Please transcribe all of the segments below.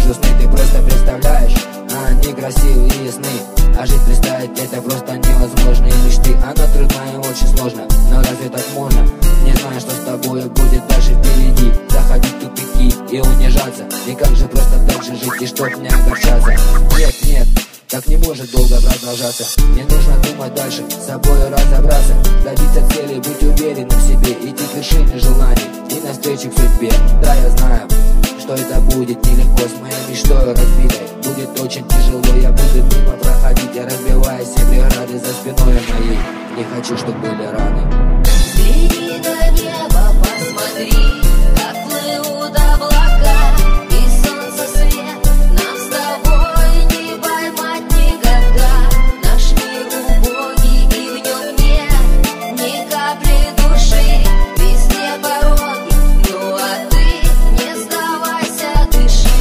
вижу сны, ты просто представляешь, они красивые сны. А жить представить это просто невозможно. И мечты, она трудна и очень сложно. Но разве так можно? Не знаю, что с тобой будет дальше впереди. Заходить в тупики и унижаться. И как же просто так же жить и чтоб не огорчаться? Нет, нет, так не может долго продолжаться. Мне нужно думать дальше, с собой разобраться, добиться цели, быть уверенным в себе, идти к вершине желаний и навстречу к судьбе. Да, я знаю, что это будет нелегко, с моей мечтой разбитой будет очень тяжело. Я буду мимо проходить, я разбиваю все преграды за спиной моей. Не хочу, чтобы были раны. Взгляни на небо, посмотри, как плывут облака, и солнце свет нам с тобой не поймать никогда. Наш мир убогий, и в нем нет ни капли души, везде пороги, ну а ты не сдавайся, дыши.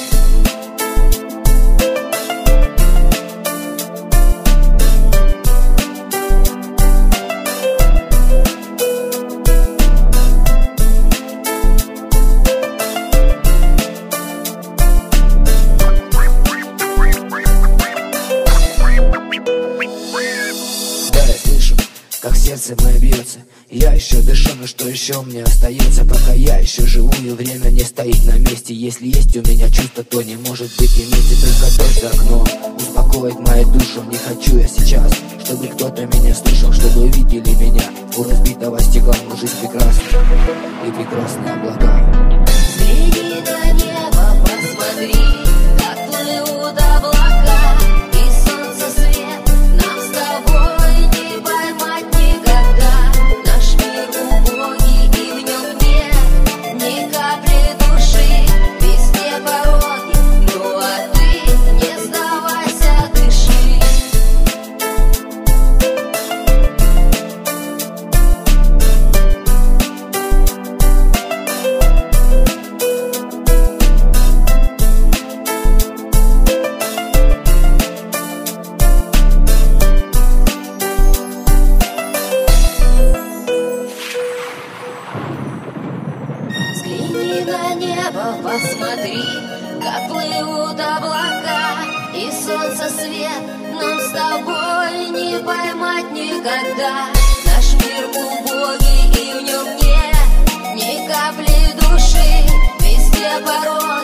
Как сердце мое бьется, я еще дышу, но что еще мне остается? Пока я еще живу и время не стоит на месте. Если есть у меня чувство, то не может быть и вместе. Только дождь за окном успокоит мою душу. Не хочу я сейчас, чтобы кто-то меня слышал, чтобы увидели меня у разбитого стекла. Но жизнь прекрасна и прекрасные облака. Взгляни на небо, посмотри, как плывут облака, и солнце свет нам с тобой не поймать никогда. Наш мир убогий, и в нем нет ни капли души, везде пороги, ну а ты не сдавайся, дыши. Взгляни на небо, посмотри, как плывут облака, и солнце свет нам с тобой не поймать никогда. Наш мир убогий, и в нем нет ни капли души, везде порог.